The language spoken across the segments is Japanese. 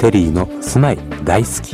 テリーの住まい大好き。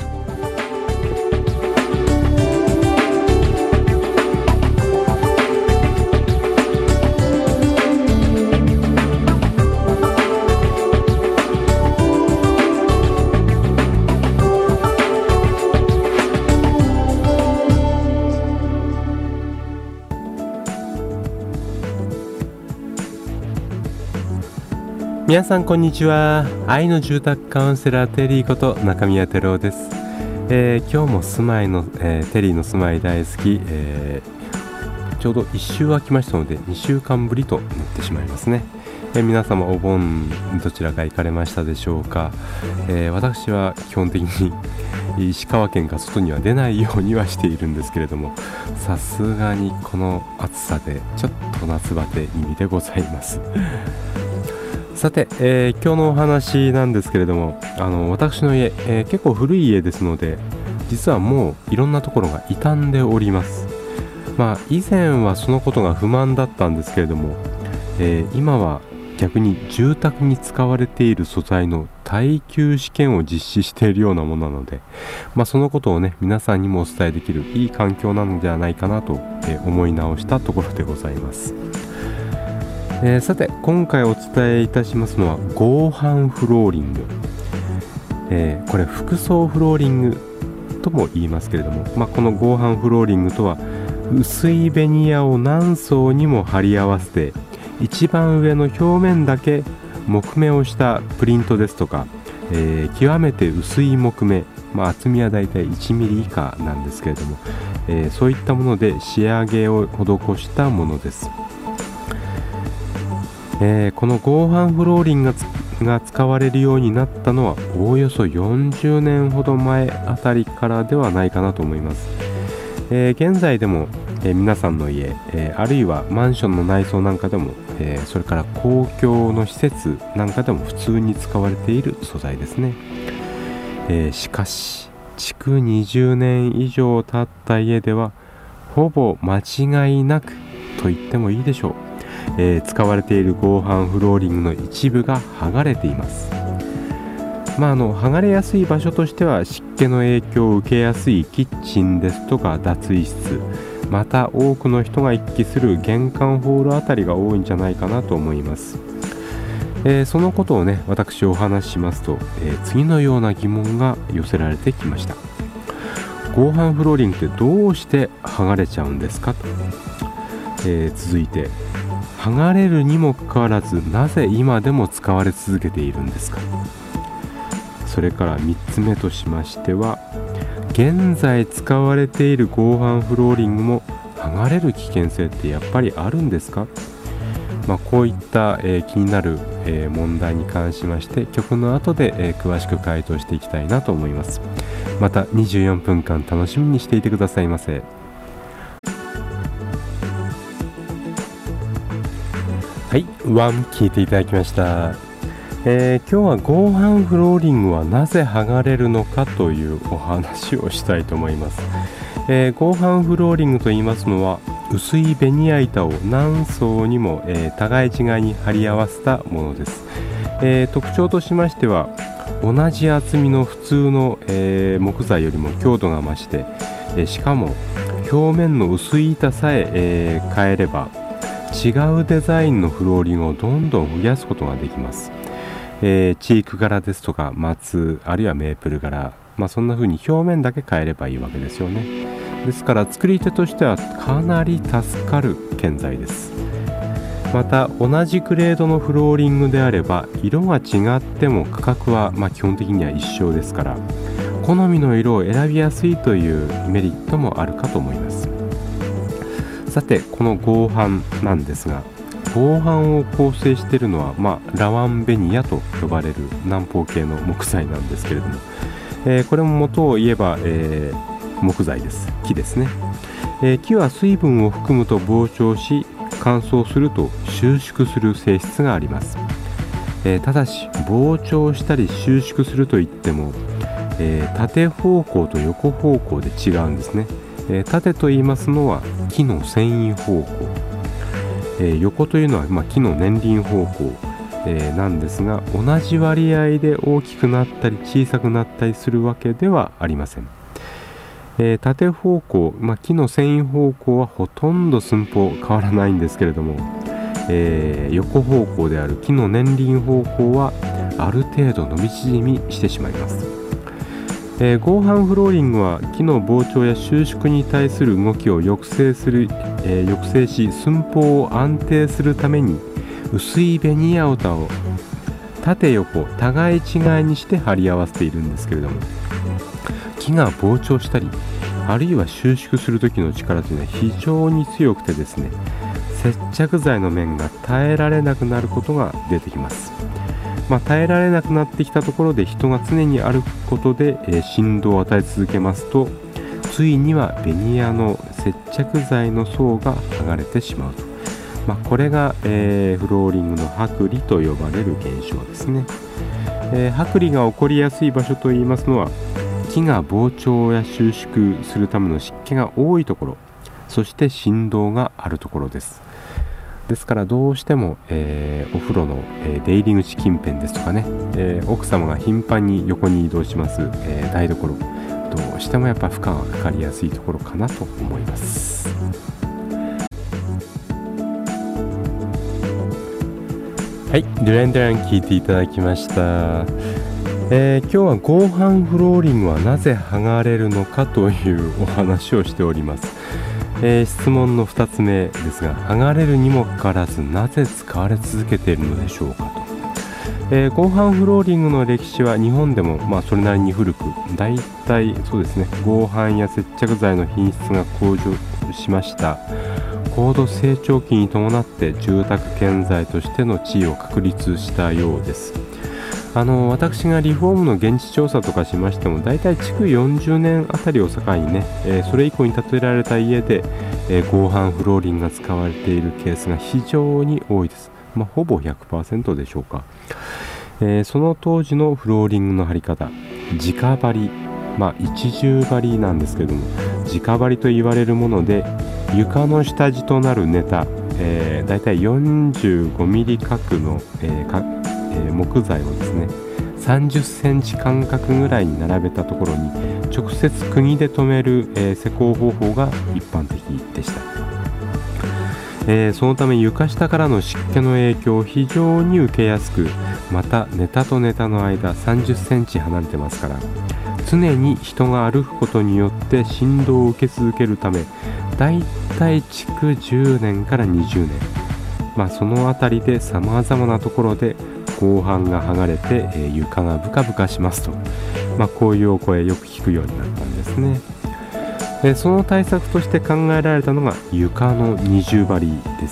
皆さんこんにちは。愛の住宅カウンセラーテリーこと中宮照夫です。今日も住まいの、テリーの住まい大好き、ちょうど1週空きましたので2週間ぶりとなってしまいますね。皆様お盆どちらか行かれましたでしょうか。私は基本的に石川県が外には出ないようにはしているんですけれども、さすがにこの暑さでちょっと夏バテ気味でございますさて、今日のお話なんですけれども、私の家、結構古い家ですので、実はもういろんなところが傷んでおります。以前はそのことが不満だったんですけれども、今は逆に住宅に使われている素材の耐久試験を実施しているようなものなので、そのことをね、皆さんにもお伝えできるいい環境なのではないかなと、思い直したところでございます。さて今回お伝えいたしますのは合板フローリング、これ複層フローリングとも言いますけれども、この合板フローリングとは薄いベニヤを何層にも貼り合わせて、一番上の表面だけ木目をしたプリントですとか、極めて薄い木目、厚みはだいたい1ミリ以下なんですけれども、そういったもので仕上げを施したものです。この合板フローリングが使われるようになったのはおおよそ40年ほど前あたりからではないかなと思います。現在でも、皆さんの家、あるいはマンションの内装なんかでも、それから公共の施設なんかでも普通に使われている素材ですね。しかし築20年以上経った家ではほぼ間違いなくと言ってもいいでしょう、使われている合板フローリングの一部が剥がれています。剥がれやすい場所としては湿気の影響を受けやすいキッチンですとか脱衣室、また多くの人が行き来する玄関ホールあたりが多いんじゃないかなと思います。そのことをね、私お話ししますと、次のような疑問が寄せられてきました。合板フローリングってどうして剥がれちゃうんですかと、続いて剥がれるにもかかわらずなぜ今でも使われ続けているんですか。それから3つ目としましては、現在使われている合板フローリングも剥がれる危険性ってやっぱりあるんですか。こういった、気になる、問題に関しまして曲の後で、詳しく回答していきたいなと思います。また24分間楽しみにしていてくださいませ。はい、聞いていただきました。今日は合板フローリングはなぜ剥がれるのかというお話をしたいと思います。合板フローリングと言いますのは薄いベニヤ板を何層にも、互い違いに貼り合わせたものです。特徴としましては同じ厚みの普通の、木材よりも強度が増して、しかも表面の薄い板さえ変えれば違うデザインのフローリングをどんどん増やすことができます。チーク柄ですとか松、あるいはメープル柄、そんな風に表面だけ変えればいいわけですよね。ですから作り手としてはかなり助かる建材です。また同じグレードのフローリングであれば色が違っても価格は基本的には一緒ですから、好みの色を選びやすいというメリットもあるかと思います。さてこの合板なんですが、合板を構成しているのは、ラワンベニヤと呼ばれる南方系の木材なんですけれども、これも元を言えば、木材です。木ですね。木は水分を含むと膨張し乾燥すると収縮する性質があります。ただし膨張したり収縮するといっても、縦方向と横方向で違うんですね。縦と言いますのは木の繊維方向、横というのは、木の年輪方向、 なんですが、同じ割合で大きくなったり小さくなったりするわけではありません。縦方向、木の繊維方向はほとんど寸法変わらないんですけれども、横方向である木の年輪方向はある程度伸び縮みしてしまいます。合板フローリングは木の膨張や収縮に対する動きを抑制し、寸法を安定するために薄いベニヤ板を縦横互い違いにして貼り合わせているんですけれども、木が膨張したりあるいは収縮する時の力というのは非常に強くてですね、接着剤の面が耐えられなくなることが出てきます。耐えられなくなってきたところで人が常に歩くことで、振動を与え続けますと、ついにはベニヤの接着剤の層が剥がれてしまうと。これが、フローリングの剥離と呼ばれる現象ですね。剥離が起こりやすい場所といいますのは、木が膨張や収縮するための湿気が多いところ、そして振動があるところです。ですからどうしても、お風呂の、出入り口近辺ですとかね、奥様が頻繁に横に移動します、台所、どうしてもやっぱ負荷がかかりやすいところかなと思います。はい、デュランドラン聞いていただきました。今日は合板フローリングはなぜ剥がれるのかというお話をしております。質問の2つ目ですが、剥がれるにもかかわらずなぜ使われ続けているのでしょうかと。合板フローリングの歴史は日本でもそれなりに古く、だいたいそうですね、合板や接着剤の品質が向上しました高度成長期に伴って住宅建材としての地位を確立したようです。私がリフォームの現地調査とかしましても、だいたい築40年あたりを境にね、それ以降に建てられた家で、合板フローリングが使われているケースが非常に多いです。ほぼ 100% でしょうか。その当時のフローリングの張り方、直張り、一重張りなんですけれども、直張りと言われるもので、床の下地となるネタ、だいたい45ミリ角の、木材をですね、30センチ間隔ぐらいに並べたところに直接釘で留める、施工方法が一般的でした。そのため床下からの湿気の影響を非常に受けやすく、またネタとネタの間30センチ離れてますから、常に人が歩くことによって振動を受け続けるため、だいたい築10年から20年、そのあたりでさまざまなところで合板が剥がれて、床がブカブカしますと、こういうお声よく聞くようになったんですね。その対策として考えられたのが床の二重張りです。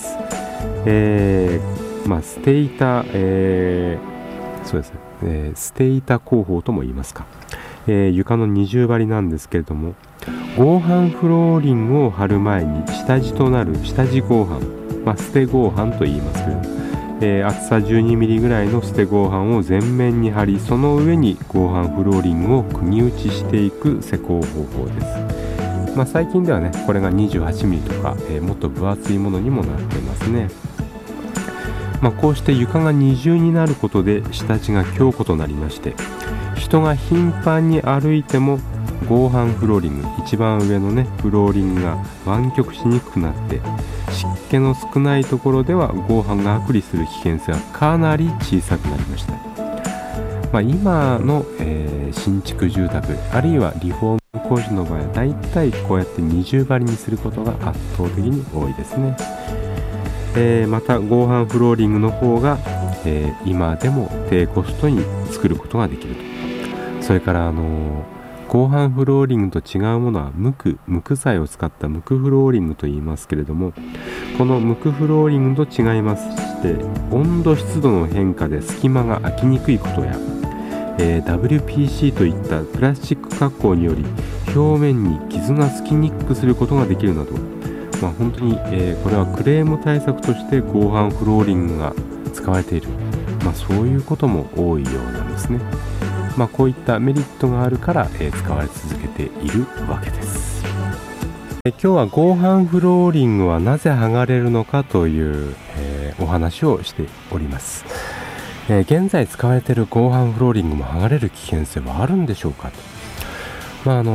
ステイタ、そうですね、ステイタ工法とも言いますか。床の二重張りなんですけれども、合板フローリングを貼る前に下地となる下地合板、捨て合板と言いますけれども、厚さ12ミリぐらいの捨て合板を全面に貼り、その上に合板フローリングを釘打ちしていく施工方法です。最近ではね、これが28ミリとか、もっと分厚いものにもなっていますね。こうして床が二重になることで下地が強固となりまして、人が頻繁に歩いても合板フローリング、一番上のねフローリングが湾曲しにくくなって、湿気の少ないところでは合板が剥離する危険性がかなり小さくなりました。今の、新築住宅あるいはリフォーム工事の場合はだいたいこうやって二重張りにすることが圧倒的に多いですね。また合板フローリングの方が、今でも低コストに作ることができると。それから合板フローリングと違うものは木材を使った無垢フローリングと言いますけれども、この無垢フローリングと違いまして、温度湿度の変化で隙間が空きにくいことや、WPC といったプラスチック加工により表面に傷がつきにくくすることができるなど、本当に、これはクレーム対策として合板フローリングが使われている、そういうことも多いようなんですね。こういったメリットがあるから、使われ続けているわけです。今日は合板フローリングはなぜ剥がれるのかという、お話をしております。 現在使われている合板フローリングも剥がれる危険性はあるんでしょうかと。ここ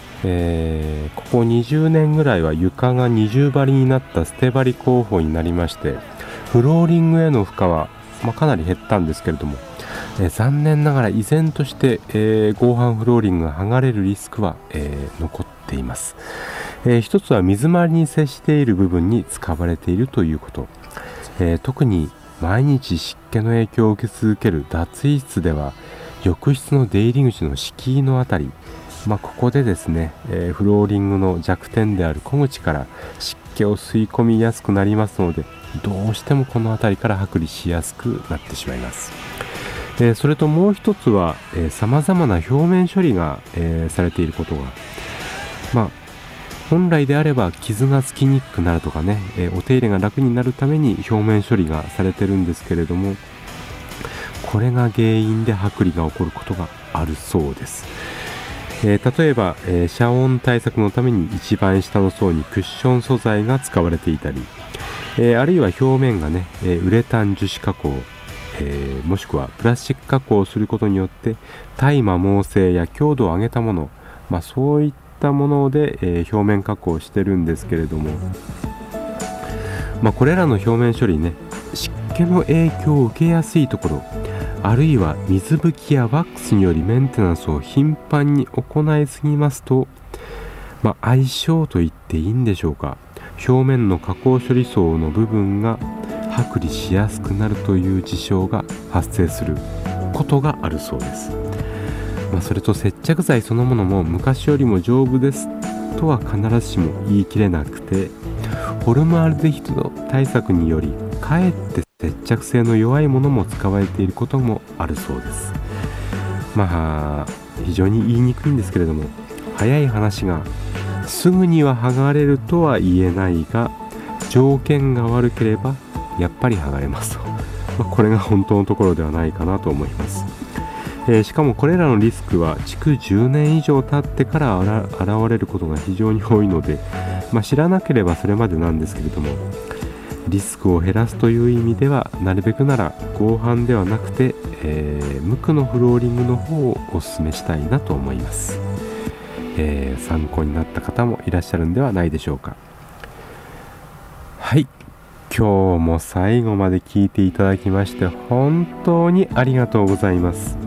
20年ぐらいは床が二重張りになった捨て張り工法になりまして、フローリングへの負荷は、かなり減ったんですけれども、残念ながら依然として、合板フローリングが剥がれるリスクは、残っています。一つは水回りに接している部分に使われているということ、特に毎日湿気の影響を受け続ける脱衣室では、浴室の出入り口の敷居のあたり、ここでですね、フローリングの弱点である小口から湿気を吸い込みやすくなりますので、どうしてもこの辺りから剥離しやすくなってしまいます。それともう一つは、様々な表面処理が、されていることが、本来であれば傷がつきにくくなるとかね、お手入れが楽になるために表面処理がされてるんですけれども、これが原因で剥離が起こることがあるそうです。例えば、遮音対策のために一番下の層にクッション素材が使われていたり、あるいは表面がね、ウレタン樹脂加工、もしくはプラスチック加工をすることによって耐摩耗性や強度を上げたもの、そういったもので、表面加工をしてるんですけれども、これらの表面処理ね、湿気の影響を受けやすいところ、あるいは水拭きやワックスによりメンテナンスを頻繁に行いすぎますと、相性と言っていいんでしょうか、表面の加工処理層の部分が剥離しやすくなるという事象が発生することがあるそうです。それと接着剤そのものも昔よりも丈夫ですとは必ずしも言い切れなくて、ホルムアルデヒド対策によりかえって接着性の弱いものも使われていることもあるそうです。非常に言いにくいんですけれども、早い話がすぐには剥がれるとは言えないが、条件が悪ければやっぱり剥がれますと、これが本当のところではないかなと思います。しかもこれらのリスクは築10年以上経ってから現れることが非常に多いので、知らなければそれまでなんですけれども、リスクを減らすという意味ではなるべくなら合板ではなくて、無垢のフローリングの方をお勧めしたいなと思います。参考になった方もいらっしゃるんではないでしょうか。はい、今日も最後まで聞いていただきまして本当にありがとうございます。